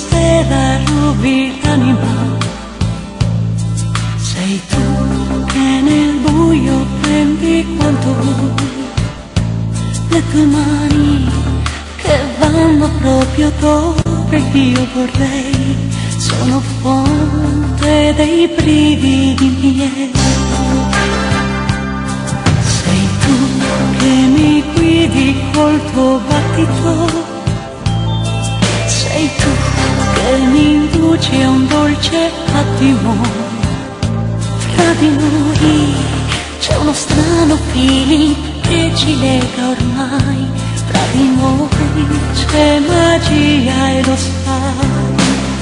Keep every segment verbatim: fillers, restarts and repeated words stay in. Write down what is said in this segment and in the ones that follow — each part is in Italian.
stella rubi l'anima. Sei tu che nel buio prendi quanto vuoi, le tue mani che vanno proprio dove io vorrei, sono fonte dei brividi miei. Sei tu che mi guidi col tuo battito, sei tu che mi induci a un dolce attimo. Fra di noi c'è uno strano feeling che ci lega ormai, fra di noi c'è magia e lo sai.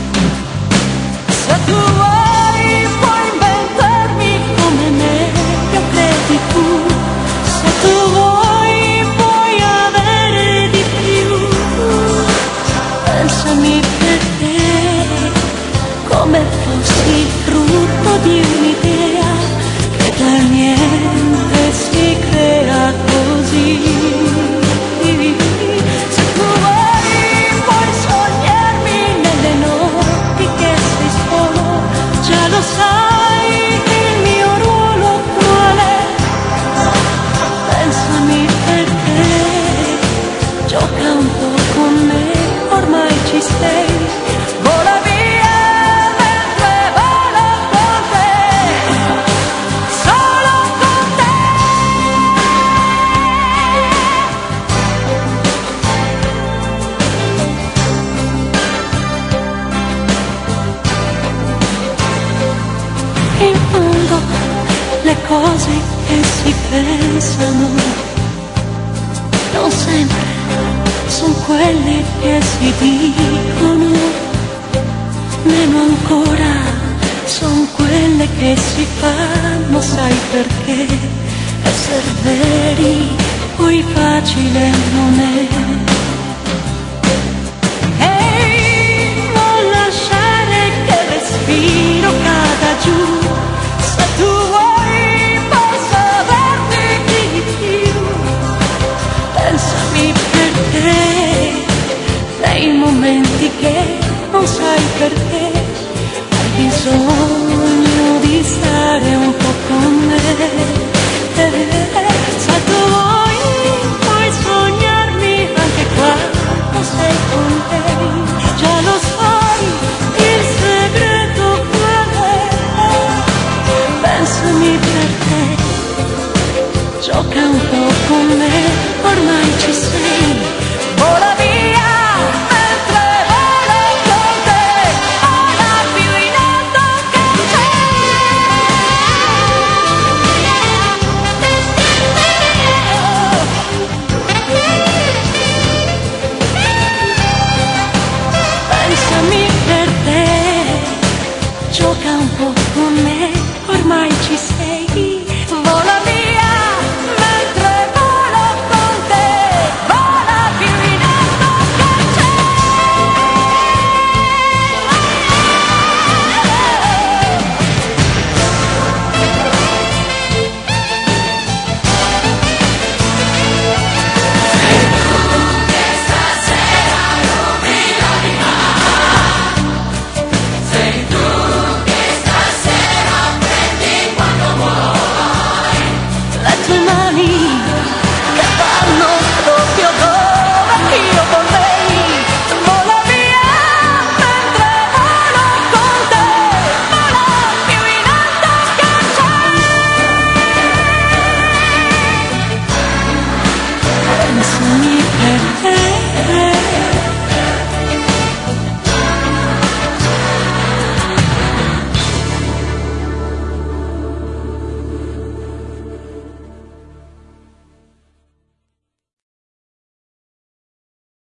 Se tu vuoi puoi inventarmi come meglio credi tu, se tu vuoi puoi avere di più. Pensami per te come fossi il frutto di un'idea che dal niente si crea così. Se tu vuoi puoi sognarmi nelle notti che sei solo, già lo sai il mio ruolo qual è. Pensami perché gioca un po' con me, ormai ci sei, vola via mentre volo con te, solo con te. In fondo le cose che si pensano non sempre sono quelle che si dicono, meno ancora sono quelle che si fanno, sai perché? Essere veri poi facile non è. Ehi, non lasciare che il respiro cada giù, se tu vuoi posso averti di più. Pensami perché nei momenti che non sai perché hai bisogno di stare un po' con me.